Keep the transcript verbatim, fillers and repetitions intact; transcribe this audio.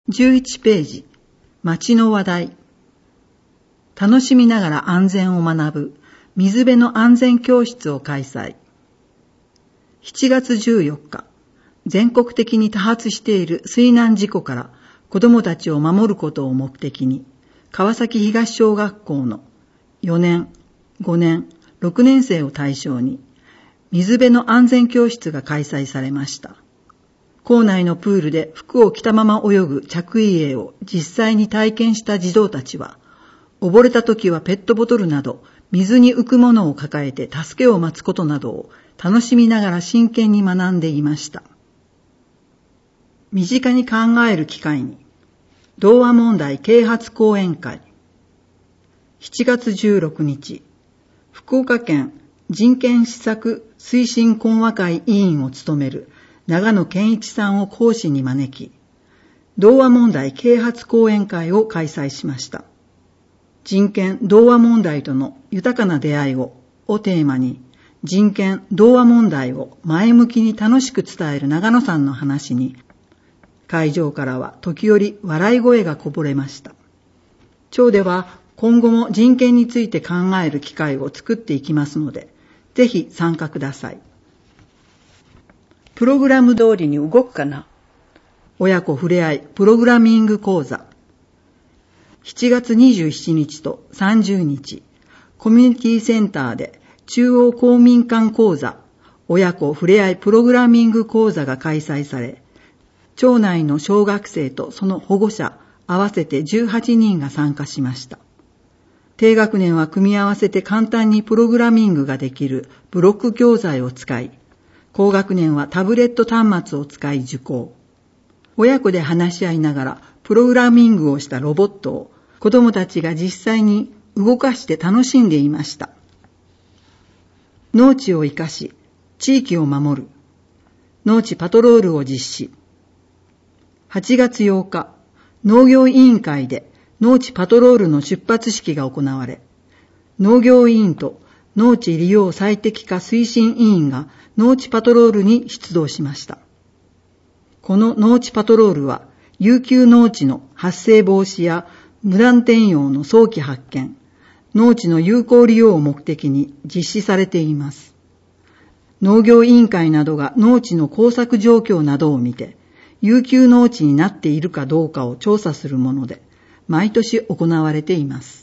じゅういちページ、町の話題。楽しみながら安全を学ぶ水辺の安全教室を開催。しちがつじゅうよっか、全国的に多発している水難事故から子どもたちを守ることを目的に、川崎東小学校のよねん、ごねん、ろくねん生を対象に、水辺の安全教室が開催されました。校内のプールで服を着たまま泳ぐ着衣泳を実際に体験した児童たちは、溺れた時はペットボトルなど水に浮くものを抱えて助けを待つことなどを楽しみながら真剣に学んでいました。身近に考える機会に、童話問題啓発講演会。しちがつじゅうろくにち、福岡県人権施策推進講話会委員を務める長野健一さんを講師に招き、童話問題啓発講演会を開催しました。人権童話問題との豊かな出会いををテーマに、人権童話問題を前向きに楽しく伝える長野さんの話に、会場からは時折笑い声がこぼれました。町では今後も人権について考える機会を作っていきますので、ぜひ参加ください。プログラム通りに動くかな？親子ふれあいプログラミング講座。しちがつにじゅうしちにちとさんじゅうにち、コミュニティセンターで中央公民館講座、親子ふれあいプログラミング講座が開催され、町内の小学生とその保護者合わせてじゅうはちにんが参加しました。低学年は組み合わせて簡単にプログラミングができるブロック教材を使い、高学年はタブレット端末を使い受講。親子で話し合いながらプログラミングをしたロボットを子どもたちが実際に動かして楽しんでいました。農地を生かし、地域を守る。農地パトロールを実施。はちがつようか、農業委員会で農地パトロールの出発式が行われ、農業委員と農地利用最適化推進委員が農地パトロールに出動しました。この農地パトロールは、遊休農地の発生防止や無断転用の早期発見、農地の有効利用を目的に実施されています。農業委員会などが農地の耕作状況などを見て、遊休農地になっているかどうかを調査するもので、毎年行われています。